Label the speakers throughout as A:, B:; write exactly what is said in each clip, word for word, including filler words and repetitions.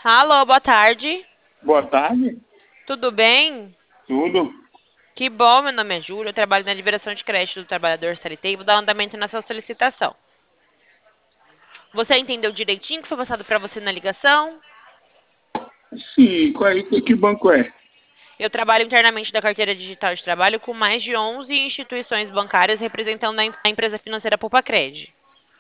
A: Alô, boa tarde.
B: Boa tarde,
A: Tudo bem?
B: tudo.
A: Que bom, meu nome é Júlia, eu trabalho na liberação de crédito do trabalhador C L T e vou dar andamento na sua solicitação. Você entendeu direitinho o que foi passado para você na ligação?
B: Sim, qual é, que que banco é?
A: Eu trabalho internamente da carteira digital de trabalho com mais de onze instituições bancárias representando a em- a empresa financeira Poupa-Cred.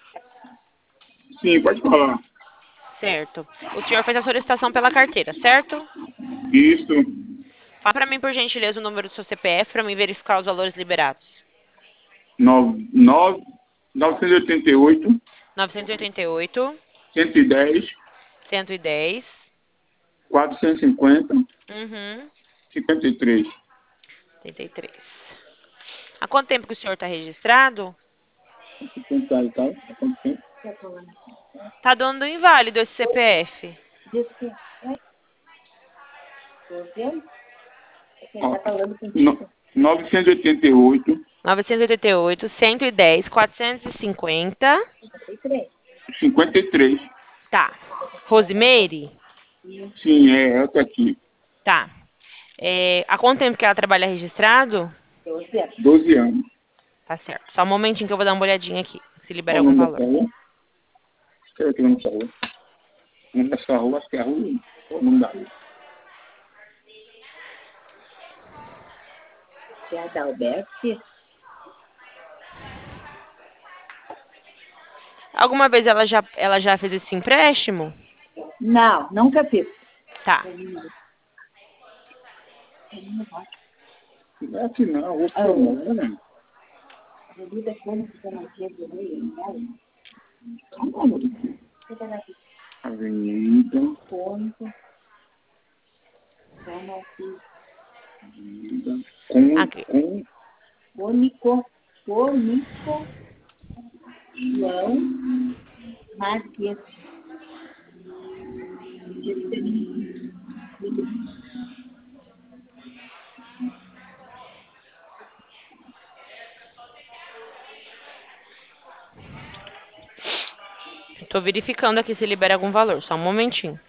B: Sim, pode falar.
A: Certo. O senhor fez a solicitação pela carteira, certo?
B: Isso,
A: Fala para mim, por gentileza, o número do seu C P F para mim verificar os valores liberados.
B: nove, nove, novecentos e oitenta e oito,
A: novecentos e oitenta e oito,
B: cento e dez,
A: cento e dez.
B: quatrocentos e cinquenta,
A: Uhum.
B: cinquenta e três.
A: oitenta e três. Há quanto tempo que o senhor está registrado?
B: cinquenta e tal, há quanto tempo?
A: Tá dando inválido esse C P F.
B: Ó, no- novecentos e oitenta e oito,
A: novecentos e oitenta e oito, cento e dez, quatrocentos e cinquenta.
B: cinquenta e três.
A: Tá. Rosemary?
B: Sim, é essa aqui.
A: Tá. É, há quanto tempo que ela trabalha registrado?
B: doze anos.
A: Tá certo. Só um momentinho que eu vou dar uma olhadinha aqui, se
B: Qual
A: libera
B: o
A: algum
B: nome
A: valor.
B: dessa rua? Escreve aqui o nome dessa rua. O nome dessa rua, acho que é a rua. Qual o nome da rua?
C: É a Dalberti?
A: Alguma vez ela já, ela já fez esse empréstimo?
C: Não, nunca fiz.
A: Tá.
B: Não é aqui não, a rua
C: Ah,
B: Promora, né?
C: Avenida como que você não tinha de meio, né?
B: Avenida,
C: Ponto, como aqui,
B: Avenida, com,
A: Aqui.
B: com,
C: Cônico, Cônico, João, Marques.
A: Tô verificando aqui se libera algum valor. Só um momentinho.